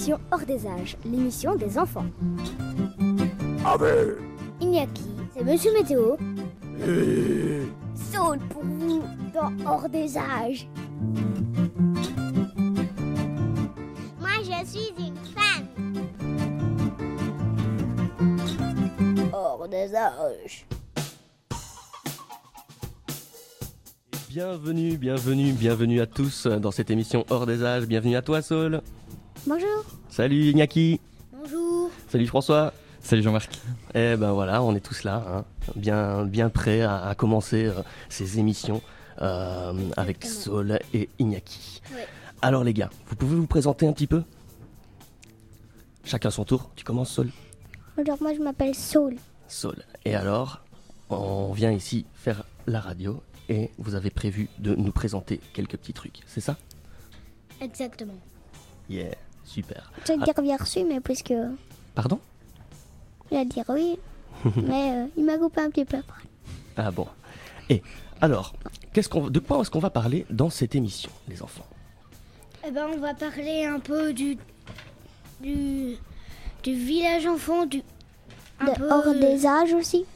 l'émission Hors des âges, l'émission des enfants. Ah ben... Iñaki, c'est Monsieur Météo. Saul pour vous dans Hors des âges. Moi, je suis une femme. Hors des âges. Bienvenue à tous dans cette émission Hors des âges. Bienvenue à toi, Saul. Bonjour. Salut Iñaki. Bonjour. Salut François. Salut Jean-Marc. Eh ben voilà, on est tous là, hein, bien prêts à commencer ces émissions avec Saul et Iñaki. Ouais. Alors les gars, vous pouvez vous présenter un petit peu ? Chacun son tour. Tu commences, Saul ? Bonjour, moi je m'appelle Saul. Saul. Et alors, on vient ici faire la radio et vous avez prévu de nous présenter quelques petits trucs, c'est ça ? Exactement. Yeah, super. Je vais dire bien reçu, mais puisque... Pardon ? Il a dit oui, mais il m'a coupé un petit peu après. Ah bon. Et alors, de quoi est-ce qu'on va parler dans cette émission, les enfants ? Eh ben, on va parler un peu du village enfant, Hors des âges aussi.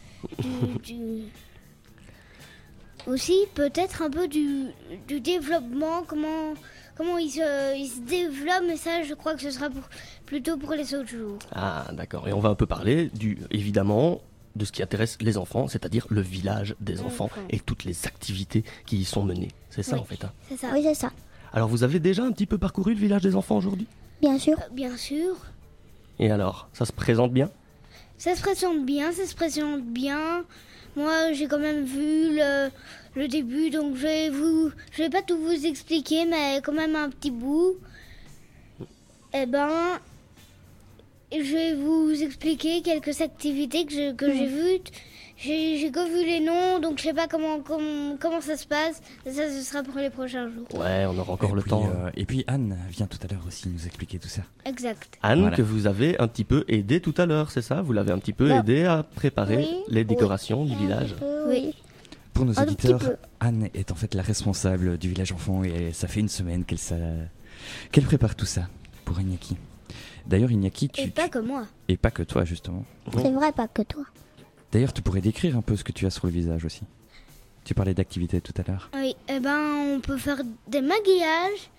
aussi peut-être un peu du développement, comment il se développe, mais ça je crois que ce sera plutôt pour les autres jours. Ah d'accord, et on va un peu parler évidemment de ce qui intéresse les enfants, c'est-à-dire le village des enfants et toutes les activités qui y sont menées. C'est ça Oui. en fait, hein. C'est ça. Oui, c'est ça. Alors vous avez déjà un petit peu parcouru le village des enfants aujourd'hui ? Bien sûr. Bien sûr. Et alors, ça se présente bien ? Ça se présente bien. Moi, j'ai quand même vu le début, donc je vais pas tout vous expliquer, mais quand même un petit bout. Eh ben, je vais vous expliquer quelques activités que j'ai vues. J'ai que vu les noms, donc je sais pas comment ça se passe. Ça, ce sera pour les prochains jours. Ouais, on aura encore le temps. Et puis Anne vient tout à l'heure aussi nous expliquer tout ça. Exact. Anne, Voilà. que vous avez un petit peu aidé tout à l'heure, c'est ça ? Vous l'avez un petit peu aidé à préparer oui. les décorations du village. Oui. Pour nos Un tout auditeurs, petit peu. Anne est en fait la responsable du village enfant et ça fait une semaine qu'elle prépare tout ça pour Iñaki. D'ailleurs Iñaki, Et pas que moi. et pas que toi justement. C'est vrai, pas que toi. D'ailleurs tu pourrais décrire un peu ce que tu as sur le visage aussi. Tu parlais d'activité tout à l'heure. Oui, eh ben, on peut faire des maquillages.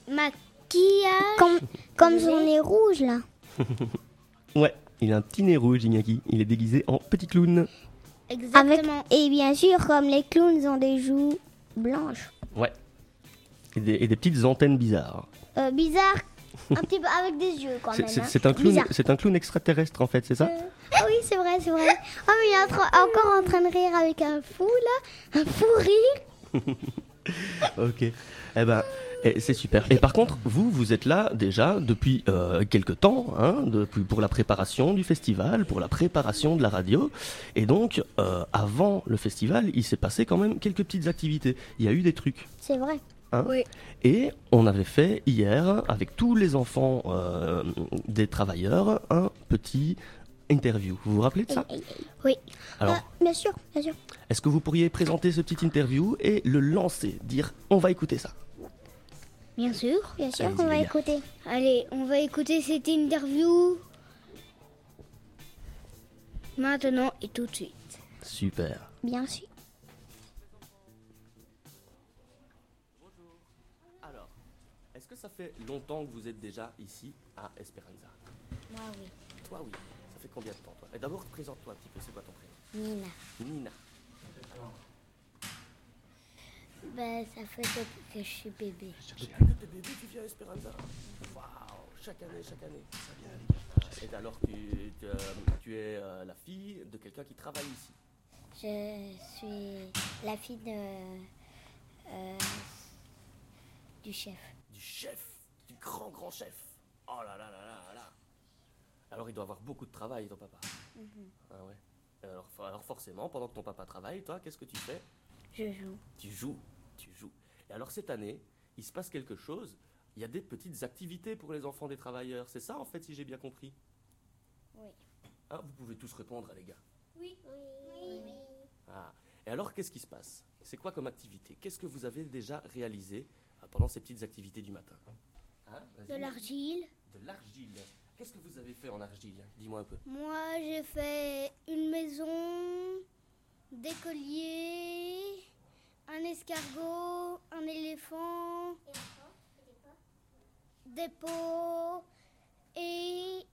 Comme son nez rouge, là. Ouais, il a un petit nez rouge, Iñaki. Il est déguisé en petit clown. Exactement. Et bien sûr, comme les clowns ont des joues blanches. Ouais. Et des petites antennes bizarres. Bizarre, un petit peu avec des yeux quand même. C'est un clown, Bizarre. c'est un clown extraterrestre en fait, c'est ça ? Ah oui, c'est vrai. Oh, mais il est encore en train de rire avec un fou, là. Un fou rire. Ok. Eh ben, c'est super. Et par contre, vous êtes là déjà depuis quelques temps, hein, pour la préparation du festival, pour la préparation de la radio. Et donc, avant le festival, il s'est passé quand même quelques petites activités. Il y a eu des trucs. C'est vrai. Hein. Oui. Et on avait fait hier, avec tous les enfants des travailleurs, un petit interview. Vous vous rappelez de ça ? Oui. Alors, Bien sûr, bien sûr. est-ce que vous pourriez présenter ce petit interview et le lancer, dire on va écouter ça ? Bien sûr. Bien sûr Allez-y, qu'on va les gars. écouter. Allez, on va écouter cette interview maintenant et tout de suite. Super. Bien sûr. Alors, est-ce que ça fait longtemps que vous êtes déjà ici à Esperanza ? Moi, oui. Toi, oui. Ça fait combien de temps, toi ? Et d'abord, présente-toi un petit peu, c'est quoi ton prénom ? Nina. Nina. Ben, ça fait depuis que je suis bébé. Depuis que t'es bébé, tu viens à Esperanza ? Waouh, chaque année. Ça vient. Et alors, tu es la fille de quelqu'un qui travaille ici ? Je suis la fille du chef. Du chef, du grand chef. Oh là là là là là. Alors il doit avoir beaucoup de travail, ton papa. Ah ouais. Alors forcément, pendant que ton papa travaille, toi, qu'est-ce que tu fais ? Je joue. Tu joues. Et alors cette année, il se passe quelque chose. Il y a des petites activités pour les enfants des travailleurs. C'est ça en fait, si j'ai bien compris. Oui. Ah, vous pouvez tous répondre, les gars. Oui. Ah. Et alors, qu'est-ce qui se passe ? C'est quoi comme activité ? Qu'est-ce que vous avez déjà réalisé pendant ces petites activités du matin ? Hein ? De l'argile. De l'argile. Qu'est-ce que vous avez fait en argile? Dis-moi un peu. Moi, j'ai fait une maison, des colliers, un escargot, un éléphant, des pots et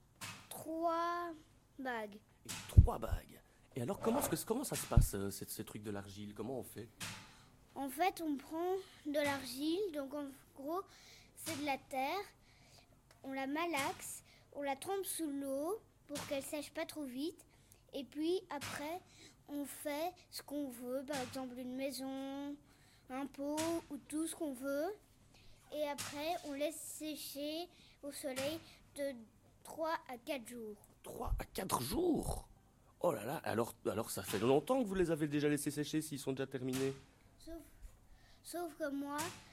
3 bagues. Et 3 bagues. Et alors, comment ça se passe, ces trucs de l'argile? Comment on fait? En fait, on prend de l'argile, donc en gros, c'est de la terre. On la malaxe, on la trempe sous l'eau pour qu'elle sèche pas trop vite. Et puis après, on fait ce qu'on veut, par exemple une maison, un pot ou tout ce qu'on veut. Et après, on laisse sécher au soleil de 3 à 4 jours. 3 à 4 jours? Oh là là, alors ça fait longtemps que vous les avez déjà laissés sécher s'ils sont déjà terminés. Sauf que moi,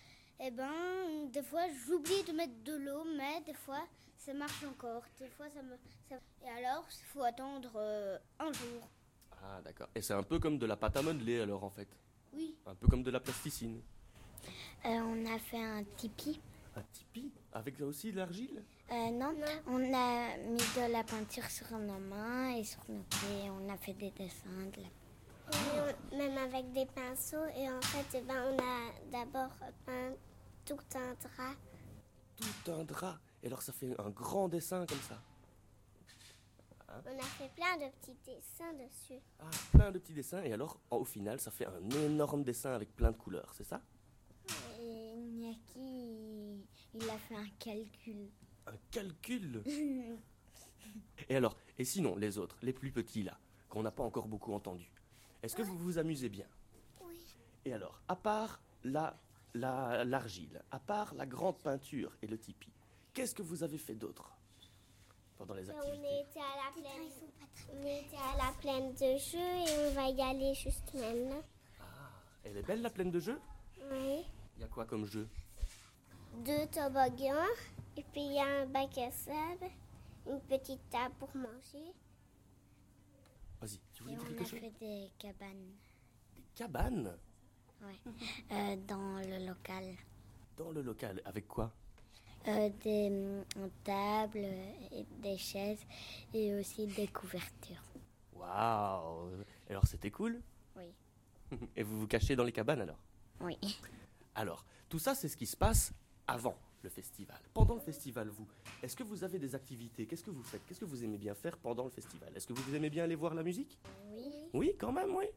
des fois j'oublie de mettre de l'eau, mais des fois ça marche encore. Des fois Et alors, il faut attendre un jour. Ah d'accord. Et c'est un peu comme de la pâte à modeler alors en fait? Oui. Un peu comme de la plasticine. On a fait un tipi. Un tipi? Avec aussi de l'argile? Non, on a mis de la peinture sur nos mains et sur nos pieds. On a fait des dessins. Même avec des pinceaux. Et en fait, on a d'abord peint tout un drap. Tout un drap. Et alors ça fait un grand dessin comme ça. On a fait plein de petits dessins dessus. Ah, plein de petits dessins. Et alors, au final, ça fait un énorme dessin avec plein de couleurs, c'est ça? Et Niaki, il a fait un calcul. Un calcul? Et alors, et sinon, les autres, les plus petits là, qu'on n'a pas encore beaucoup entendus, est-ce que vous vous amusez bien? Oui. Et alors, à part l'argile, à part la grande peinture et le tipi, qu'est-ce que vous avez fait d'autre pendant les activités? On était à la plaine de jeu et on va y aller juste maintenant. Elle est belle la plaine de jeux? Oui. Il y a quoi comme jeu? 2 toboggans et puis il y a un bac à sable, une petite table pour manger. Vas-y, tu voulais Et dire on quelque a chose? fait des cabanes. Des cabanes? Dans le local. Dans le local, avec quoi? Des tables, et des chaises et aussi des couvertures. Waouh! Alors c'était cool? Oui. Et vous vous cachez dans les cabanes alors? Oui. Alors, tout ça c'est ce qui se passe avant le festival. Pendant le festival, vous, est-ce que vous avez des activités? Qu'est-ce que vous faites? Qu'est-ce que vous aimez bien faire pendant le festival? Est-ce que vous aimez bien aller voir la musique? Oui. Oui, quand même, oui.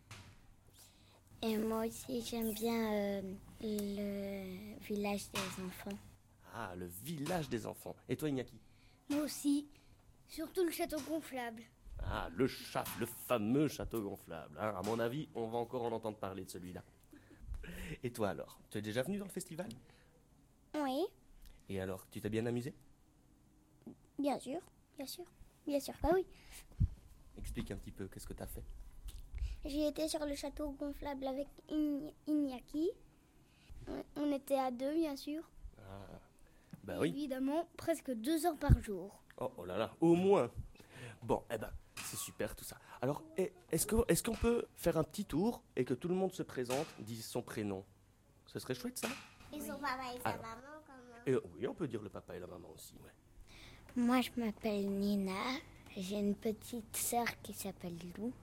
Et moi aussi, j'aime bien le village des enfants. Ah, le village des enfants. Et toi, Iñaki? Moi aussi. Surtout le château gonflable. Ah, le fameux château gonflable. Hein. À mon avis, on va encore en entendre parler de celui-là. Et toi alors? Tu es déjà venu dans le festival? Oui, Et alors, tu t'es bien amusé? bien sûr. Bien sûr. Bien sûr, bah oui. Explique un petit peu, qu'est-ce que tu as fait? J'ai été sur le château gonflable avec Iñaki. On était à 2, bien sûr. Ah, bah oui. Évidemment, presque 2 heures par jour. Oh là là, au moins. Bon, eh ben, c'est super tout ça. Alors, est-ce qu'on peut faire un petit tour et que tout le monde se présente, dise son prénom? Ce serait chouette ça? Et son papa et sa Alors. maman, comment? Et oui, on peut dire le papa et la maman aussi, ouais. Moi, je m'appelle Nina. J'ai une petite sœur qui s'appelle Lou.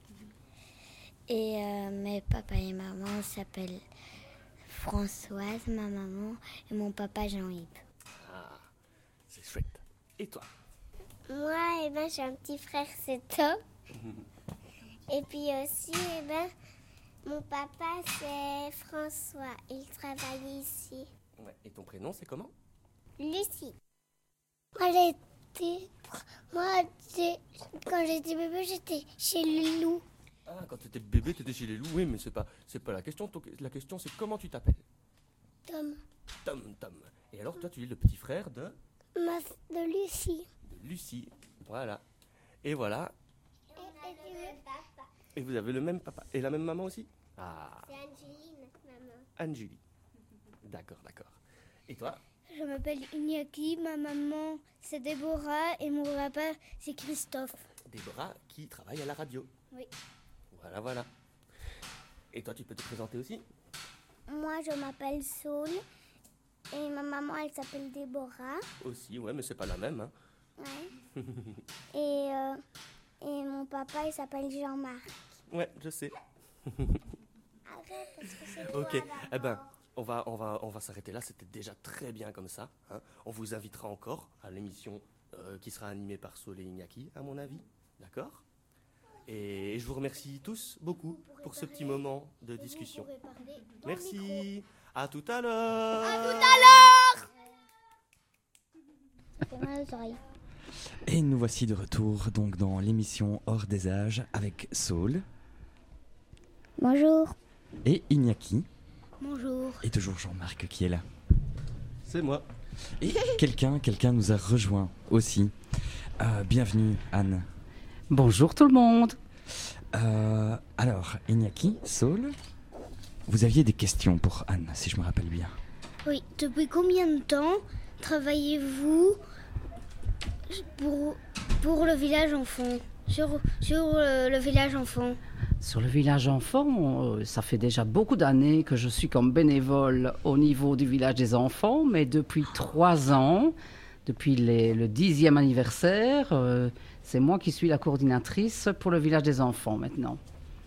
Et mes papa et maman s'appellent Françoise, ma maman, et mon papa Jean-Yves. Ah, c'est chouette. Et toi? Moi, j'ai un petit frère, c'est Tom. Et puis aussi, mon papa, c'est François. Il travaille ici. Ouais. Et ton prénom, c'est comment? Lucie. Quand j'étais bébé, j'étais chez le loup. Ah, quand t'étais bébé, t'étais chez les loups. Oui, mais c'est pas la question. La question, c'est comment tu t'appelles? Tom. Tom. Et alors, toi, tu es le petit frère de De Lucie. Lucie. Voilà. Et voilà. Papa. Et vous avez le même papa. Et la même maman aussi? Ah, C'est Angeline, maman. Anjulie. D'accord. Et toi? Je m'appelle Iñaki, ma maman c'est Déborah et mon papa c'est Christophe. Déborah, qui travaille à la radio. Oui. Voilà. Et toi, tu peux te présenter aussi? Moi, je m'appelle Saul Et ma maman, elle s'appelle Déborah. Aussi, ouais, mais c'est pas la même. Hein. Ouais. Et mon papa, il s'appelle Jean-Marc. Ouais, je sais. Arrête, parce que c'est toi, Ok, eh ben, d'abord. on va s'arrêter là. C'était déjà très bien comme ça. Hein. On vous invitera encore à l'émission qui sera animée par Saul et Iñaki, à mon avis. D'accord ? Et je vous remercie tous beaucoup pour ce petit moment de discussion. Merci. À tout à l'heure. J'ai mal aux oreilles. Et nous voici de retour donc dans l'émission Hors des âges avec Saul Bonjour. et Iñaki Bonjour. et toujours Jean-Marc qui est là. C'est moi. Et quelqu'un nous a rejoint aussi. Bienvenue Anne. Bonjour tout le monde. Alors Iñaki, Saul, vous aviez des questions pour Anne si je me rappelle bien. Oui, depuis combien de temps travaillez-vous pour le village enfant sur le village enfant? Sur le village enfant, ça fait déjà beaucoup d'années que je suis comme bénévole au niveau du village des enfants, mais depuis 3 ans, depuis le 10e anniversaire, c'est moi qui suis la coordinatrice pour le village des enfants maintenant.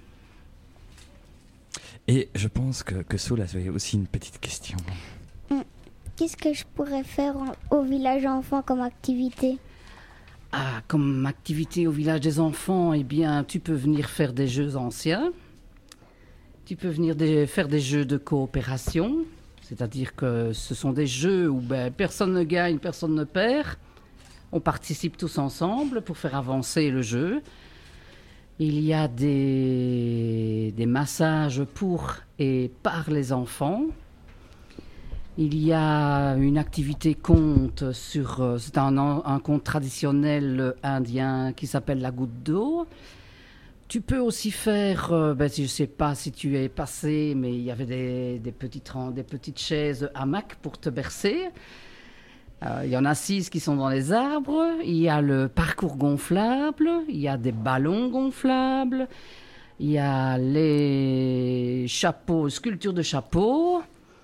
Et je pense que Saul avait aussi une petite question. Qu'est-ce que je pourrais faire au village enfant comme activité? Ah, comme activité au village des enfants, eh bien, tu peux venir faire des jeux anciens. Tu peux venir faire des jeux de coopération. C'est-à-dire que ce sont des jeux où personne ne gagne, personne ne perd. On participe tous ensemble pour faire avancer le jeu. Il y a des massages pour et par les enfants. Il y a une activité conte c'est un conte traditionnel indien qui s'appelle la goutte d'eau. Tu peux aussi faire, je ne sais pas si tu es passé, mais il y avait des petites chaises hamac pour te bercer. Il y en a 6 qui sont dans les arbres. Il y a le parcours gonflable, il y a des ballons gonflables, il y a les chapeaux, sculptures de chapeaux.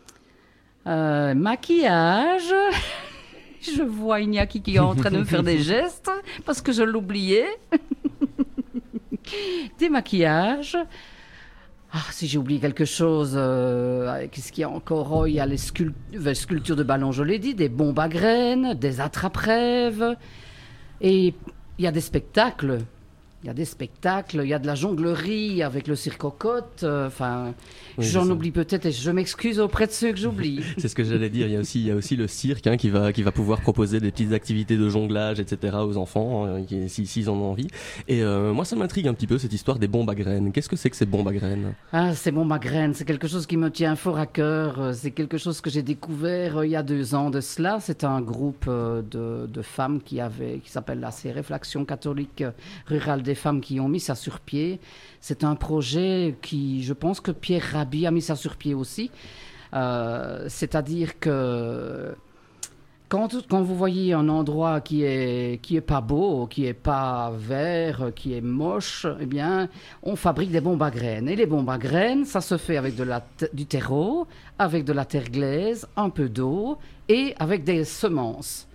Maquillage. Je vois Iñaki qui est en train de me faire des gestes parce que je l'oubliais. Des maquillages. Ah, si j'ai oublié quelque chose, qu'est-ce qu'il y a encore? Oh, il y a les sculptures de ballons, je l'ai dit, des bombes à graines, des attrape-rêves. Et il y a des spectacles. Il y a des spectacles, il y a de la jonglerie avec le cirque-cocotte. Oui, j'en oublie peut-être et je m'excuse auprès de ceux que j'oublie. C'est ce que j'allais dire. Il y a aussi le cirque qui va pouvoir proposer des petites activités de jonglage, etc. aux enfants s'ils en ont envie. Et moi, ça m'intrigue un petit peu cette histoire des bombes à graines. Qu'est-ce que c'est que ces bombes à graines? Ah, ces bombes à graines, c'est quelque chose qui me tient fort à cœur. C'est quelque chose que j'ai découvert il y a 2 ans de cela. C'est un groupe de femmes qui s'appelle la CRF, l'Action catholique rurale des femmes, qui ont mis ça sur pied. C'est un projet qui, je pense que Pierre Rabhi a mis ça sur pied aussi. C'est-à-dire que quand vous voyez un endroit qui est pas beau, qui est pas vert, qui est moche, eh bien, on fabrique des bombes à graines. Et les bombes à graines, ça se fait avec du terreau, avec de la terre glaise, un peu d'eau et avec des semences.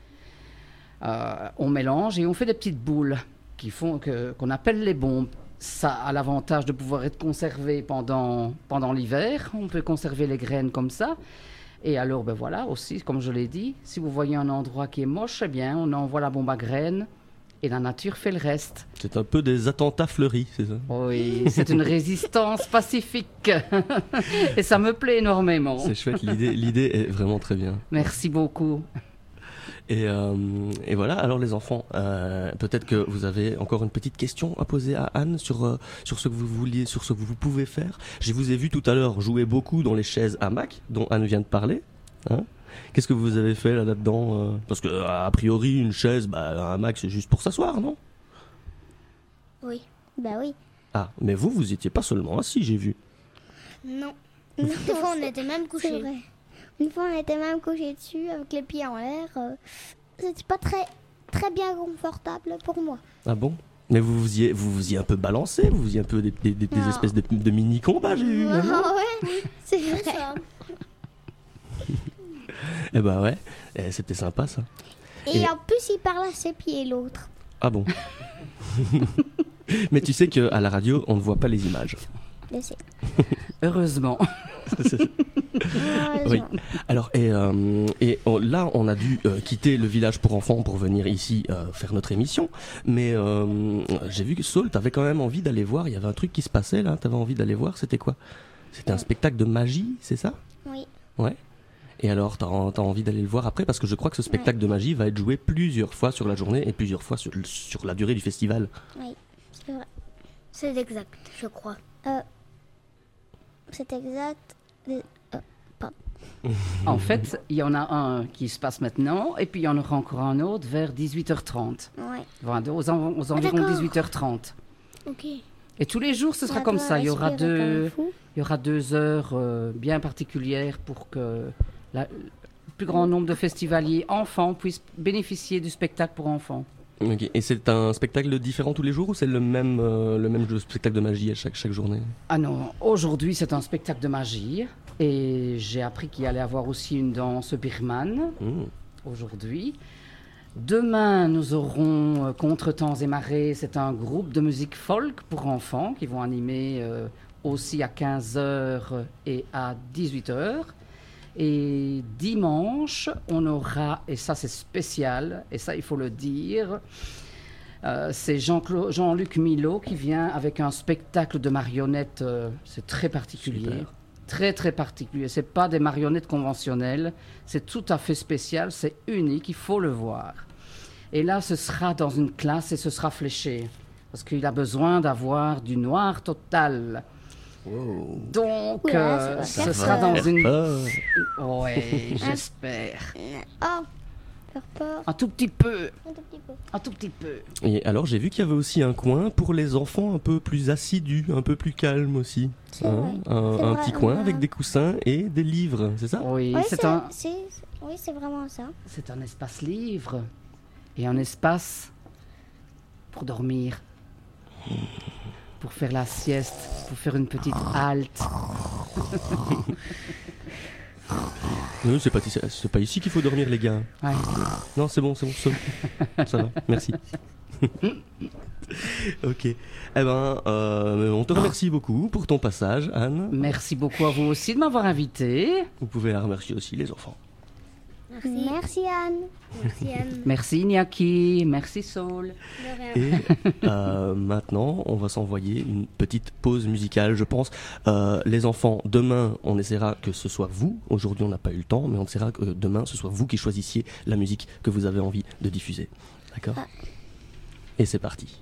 On mélange et on fait des petites boules qu'on appelle les bombes. Ça a l'avantage de pouvoir être conservé pendant l'hiver. On peut conserver les graines comme ça. Et alors, voilà, aussi, comme je l'ai dit, si vous voyez un endroit qui est moche, eh bien, on envoie la bombe à graines et la nature fait le reste. C'est un peu des attentats fleuris, c'est ça? Oui, c'est une résistance pacifique. Et ça me plaît énormément. C'est chouette, l'idée est vraiment très bien. Merci beaucoup. Et voilà, alors les enfants, peut-être que vous avez encore une petite question à poser à Anne sur ce que vous vouliez, sur ce que vous pouvez faire. Je vous ai vu tout à l'heure jouer beaucoup dans les chaises hamac dont Anne vient de parler. Hein? Qu'est-ce que vous avez fait là-dedans? Parce que a priori, une chaise, un hamac, c'est juste pour s'asseoir, non? Oui. Bah oui. Ah, mais vous étiez pas seulement assis, j'ai vu. Non. Des fois, on était même couchés. C'est vrai. Une fois, on était même couchés dessus avec les pieds en l'air. C'était pas très, très bien confortable pour moi. Ah bon? Mais vous vous y un peu balancé, vous faisiez un peu des espèces de mini-combats, j'ai vu. Ah ouais, c'est vrai. Eh ben ouais, c'était sympa ça. Et en plus, il parle à ses pieds, l'autre. Ah bon. Mais tu sais qu'à la radio, on ne voit pas les images. Je sais. Heureusement. Oui. Alors, là, on a dû quitter le village pour enfants pour venir ici faire notre émission. Mais j'ai vu que Saul, t'avais quand même envie d'aller voir. Il y avait un truc qui se passait là. T'avais envie d'aller voir. C'était quoi? C'était un spectacle de magie, c'est ça? Oui. Ouais. Et alors, t'as envie d'aller le voir après? Parce que je crois que ce spectacle de magie va être joué plusieurs fois sur la journée et plusieurs fois sur la durée du festival. Oui, c'est vrai. C'est exact, je crois. C'est exact. En fait, il y en a un qui se passe maintenant, et puis il y en aura encore un autre vers 18h30. Ouais. Enfin, aux environs d'accord. 18h30. Ok. Et tous les jours, ce sera comme ça. Il y aura 2 heures bien particulières pour que le plus grand nombre de festivaliers enfants puissent bénéficier du spectacle pour enfants. Okay. Et c'est un spectacle différent tous les jours ou c'est le même spectacle de magie à chaque journée? Ah non, aujourd'hui c'est un spectacle de magie. Et j'ai appris qu'il allait y avoir aussi une danse birmane aujourd'hui. Demain, nous aurons Contretemps et Marées. C'est un groupe de musique folk pour enfants qui vont animer aussi à 15h et à 18h. Et dimanche, on aura, et ça c'est spécial, et ça il faut le dire, c'est Jean-Luc Milot qui vient avec un spectacle de marionnettes, c'est très particulier. Super. Très très particulier, c'est pas des marionnettes conventionnelles, c'est tout à fait spécial, c'est unique, il faut le voir. Et là ce sera dans une classe et ce sera fléché, parce qu'il a besoin d'avoir du noir total. Wow. Donc ce sera dans une... Oui, j'espère. Oh, faire peur. Un tout petit peu. Un tout petit peu. Et alors j'ai vu qu'il y avait aussi un coin pour les enfants un peu plus assidus, un peu plus calmes aussi. Un petit coin avec des coussins et des livres, c'est ça? Oui, Oui, oui, c'est vraiment ça. C'est un espace livre et un espace pour dormir, pour faire la sieste, pour faire une petite halte. Non, c'est pas ici qu'il faut dormir, les gars. Ouais. Non, c'est bon, ça va, merci. Ok. Eh ben, on te remercie beaucoup pour ton passage, Anne. Merci beaucoup à vous aussi de m'avoir invité. Vous pouvez remercier aussi les enfants. Merci Anne. Merci Anne. Merci Iñaki, merci Saul. Et maintenant, on va s'envoyer une petite pause musicale, je pense. Les enfants, demain, on essaiera que ce soit vous. Aujourd'hui, on n'a pas eu le temps, mais on essaiera que demain, ce soit vous qui choisissiez la musique que vous avez envie de diffuser. D'accord ? Et c'est parti.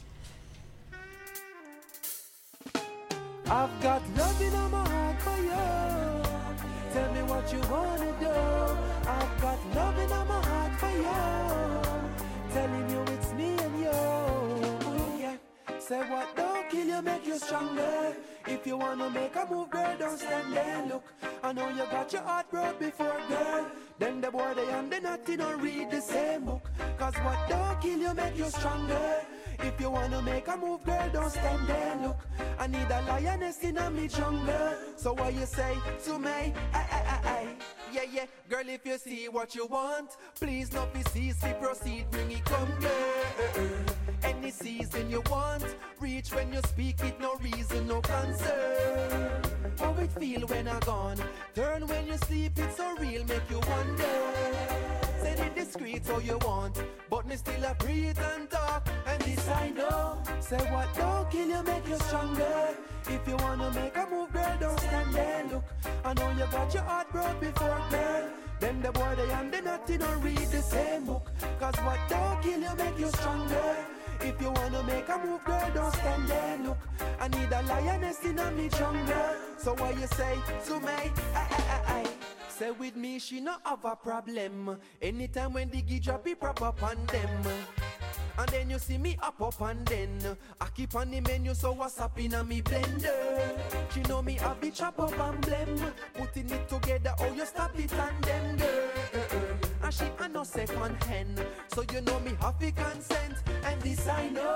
I've got love in my heart for you. Tell me what you wanna do. I've got love in my heart for you. Telling you it's me and you. Yeah. Say what don't kill you, make you stronger. If you wanna make a move, girl, don't stand there. Look, I know you got your heart broke before, girl. Then the boy they and the naughty don't read the same book. Cause what don't kill you, make you stronger. If you wanna make a move, girl, don't stand there. Look, I need a lioness in a me jungle. So what you say to me? Yeah, yeah, girl, if you see what you want, please not be cease, proceed, bring it come, girl. Any season you want, reach when you speak it, no reason, no concern. How it feel when I gone, turn when you sleep, it's so real, make you wonder. Say it discreet so you want, but me still a breathe and talk, and this I know. Say what don't kill you, make you stronger. If you wanna make a move, girl, don't stand there. Look, I know you got your heart broke before, girl. Then the boy they and the naughty don't read the same book. Cause what don't kill you, make you stronger. If you wanna make a move, girl, don't stand there. Look, I need a lioness in a me jungle. So what you say to me? Say with me, she no have a problem. Anytime when the gig drop, be prop up on them. And then you see me up and then I keep on the menu, so what's up in a me blender? She know me a be chop up and blem. Putting it together, oh you stop it and then girl. And she a no second hand, so you know me have to consent. And this I know.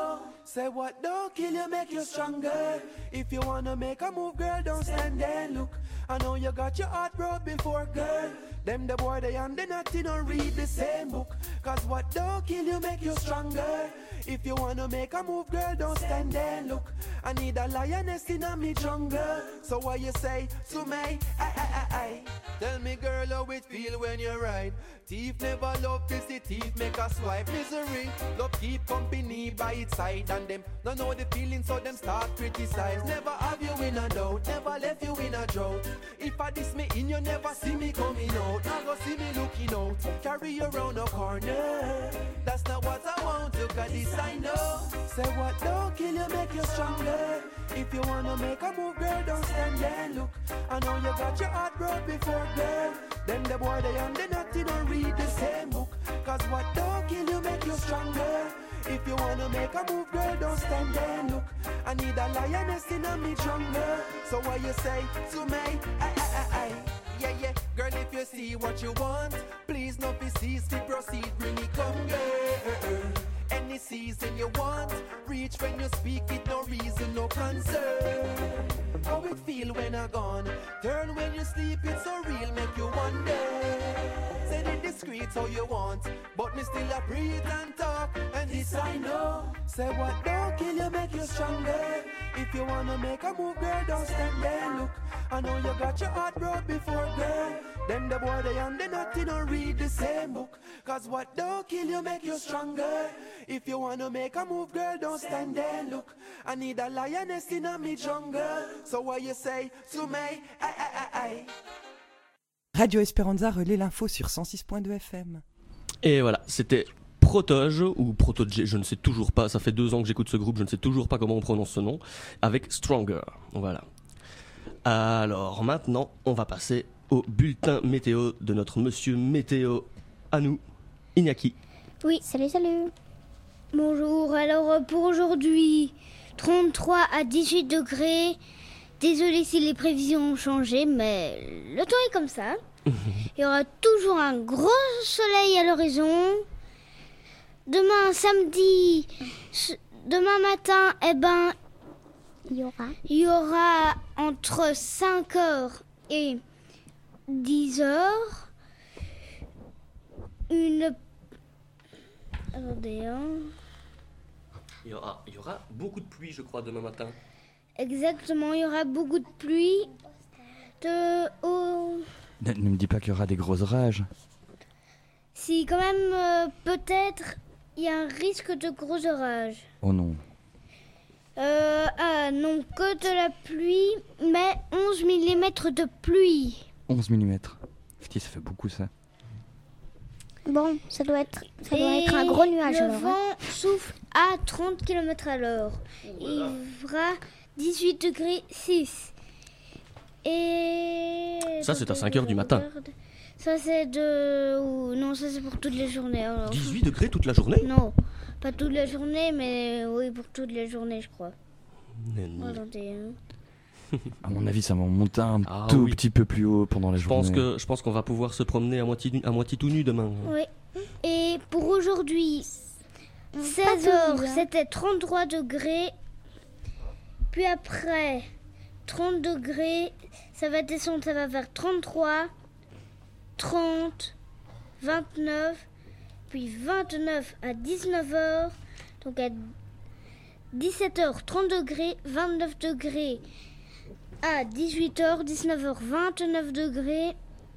Say what don't kill you, make you stronger. If you wanna make a move, girl, don't stand there and look. I know you got your heart broke before, girl. Them the boy they and they not you don't read the same book. Cause what don't kill you, make you stronger. If you wanna make a move, girl, don't stand there and look. I need a lioness in a me jungle. So what you say to me? Aye. Tell me, girl, how it feel when you ride. Thief never love to see thief make a swipe. Misery, love keep company by its side. And them don't know the feeling, so them start criticize. Never have you in a doubt, never left you in a drought. If I diss me in, you never see me coming out. Now go see me looking out, carry you around a corner. That's not what I want, look at this I know. Say what don't kill you, make you stronger. If you wanna make a move, girl, don't stand there and look. I know you got your heart broke before, girl. Them the boy they and they not you don't read the same book. Cause what don't kill you, make you stronger. If you wanna make a move, girl, don't stand there and look. I need a lioness in a me jungle. So what you say to me? Aye. Yeah, girl, if you see what you want, please not be cease to proceed, bring it come, girl. Any season you want, reach when you speak it, no reason, no concern. How it feel when I gone, turn when you sleep, it's so real, make you wonder. Say it discreet how you want, but me still a breathe and talk, and this I know. Say what don't kill you, make you stronger. If you wanna make a move, girl, don't stand there and look. I know you got your heart broke before, girl. Them the boy they and they not you don't read the same book. Cause what don't kill you, make you stronger. If you wanna make a move, girl, don't stand there and look. I need a lioness in a me jungle. So what you say to me? Aye. Radio Esperanza relaie l'info sur 106.2 FM. Et voilà, c'était Protoge ou Protoge, je ne sais toujours pas, ça fait 2 ans que j'écoute ce groupe, je ne sais toujours pas comment on prononce ce nom, avec Stronger, voilà. Alors maintenant, on va passer au bulletin météo de notre monsieur météo à nous, Iñaki. Oui, salut. Bonjour, alors pour aujourd'hui, 33 à 18 degrés. Désolé si les prévisions ont changé, mais le temps est comme ça. Il y aura toujours un gros soleil à l'horizon. Demain, samedi, demain matin, il y aura entre 5h et 10h une... Attendez, Il y aura beaucoup de pluie, je crois, demain matin. Exactement, il y aura beaucoup de pluie. Ne me dis pas qu'il y aura des gros orages. Si, quand même, peut-être, il y a un risque de gros orages. Oh non. Non, que de la pluie, mais 11 mm de pluie. 11 mm. Putain, ça fait beaucoup ça. Bon, ça doit être un gros nuage. Le vent souffle à 30 km à l'heure. Il fera 18 degrés 6. Et... Ça, c'est à 5h du matin. Ça, c'est non, ça, c'est pour toutes les journées. Alors, 18 degrés toute la journée ? Non, pas toute la journée, mais oui, pour toutes les journées, je crois. Attendez, À mon avis, ça va monter un petit peu plus haut pendant la journée. Je pense qu'on va pouvoir se promener à moitié tout nu demain. Oui. Et pour aujourd'hui, 16h, c'était 33 degrés. Puis après, 30 degrés, ça va descendre, ça va faire 33, 30, 29, puis 29 à 19h. Donc à 17h, 30 degrés, 29 degrés. À 18h, 19h, 29 degrés.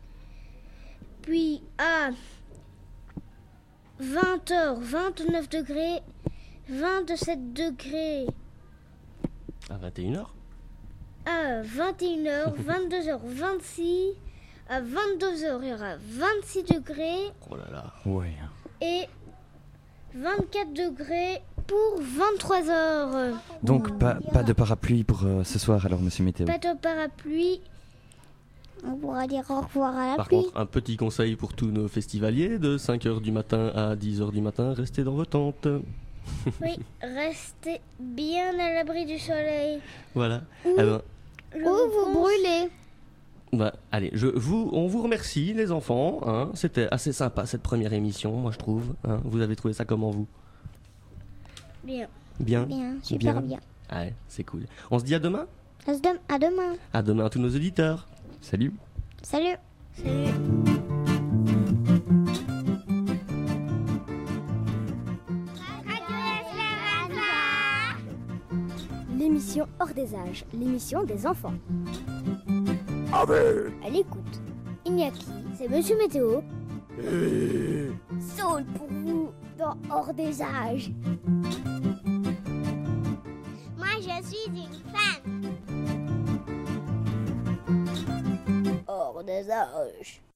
Puis à 20h, 29 degrés. 27 degrés. À 21h ? À 21h, 22h, 26. À 22h, il y aura 26 degrés. Oh là là. Ouais. Et 24 degrés pour 23h. Donc pas de parapluie pour ce soir alors, monsieur météo. Pas de parapluie. On pourra dire au revoir à la Par pluie. contre, un petit conseil pour tous nos festivaliers, de 5h du matin à 10h du matin, restez dans vos tentes. Oui, restez bien à l'abri du soleil. Voilà. Ou vous brûlez. Allez, on vous remercie les enfants. Hein. C'était assez sympa cette première émission, moi je trouve. Hein. Vous avez trouvé ça comment vous ? Bien. Bien. Bien, super bien. Ouais, c'est cool. On se dit à demain? À demain. À demain à tous nos auditeurs. Salut. Salut. L'émission Hors des âges, l'émission des enfants. Avec À l'écoute. Iñaki, c'est Monsieur Météo. Saute pour vous dans Hors des âges. Moi, je suis une fan. Hors des âges.